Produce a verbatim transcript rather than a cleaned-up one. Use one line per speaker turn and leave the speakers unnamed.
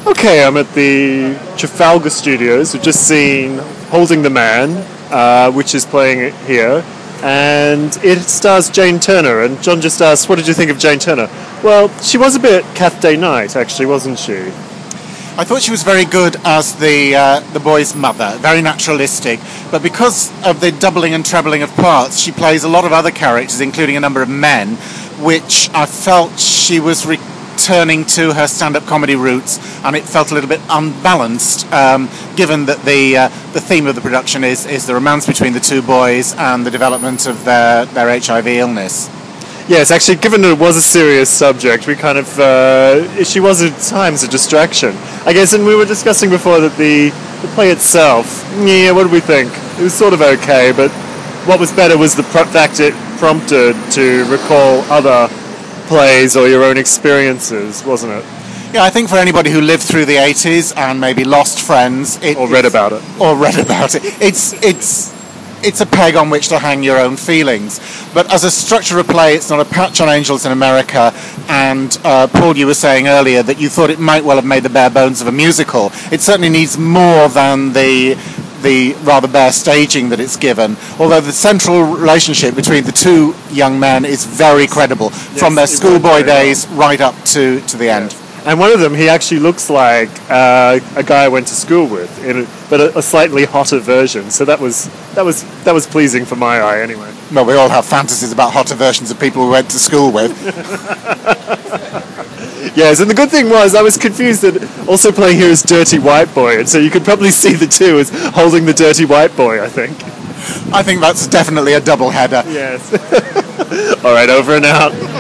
Okay, I'm at the Trafalgar Studios. We've just seen Holding the Man, uh, which is playing here, and it stars Jane Turner. And John just asked, what did you think of Jane Turner? Well, she was a bit Kath Day-Knight, actually, wasn't she?
I thought she was very good as the uh, the boy's mother, very naturalistic. But because of the doubling and trebling of parts, she plays a lot of other characters, including a number of men, which I felt she was returning to her stand-up comedy roots, and it felt a little bit unbalanced, um, given that the uh, the theme of the production is, is the romance between the two boys and the development of their, their H I V illness.
Yes, actually, given that it was a serious subject, we kind of, uh, she was at times a distraction. I guess, and we were discussing before that the, the play itself, yeah, what did we think? It was sort of okay, but what was better was the pr- fact it prompted to recall other plays or your own experiences, wasn't it?
Yeah, I think for anybody who lived through the eighties and maybe lost friends... It,
or read about it.
Or read about it. It's... it's It's a peg on which to hang your own feelings. But as a structure of play, it's not a patch on Angels in America. And uh, Paul, you were saying earlier that you thought it might well have made the bare bones of a musical. It certainly needs more than the the rather bare staging that it's given. Although the central relationship between the two young men is very credible, yes, from their schoolboy days well. right up to, to the end.
Yes. And one of them, he actually looks like uh, a guy I went to school with, in a, but a, a slightly hotter version. So that was that was that was pleasing for my eye, anyway.
Well, we all have fantasies about hotter versions of people we went to school with.
Yes, and the good thing was I was confused that also playing here is Dirty White Boy, and so you could probably see the two as holding the Dirty White Boy, I think.
I think that's definitely a double header.
Yes. All right, over and out.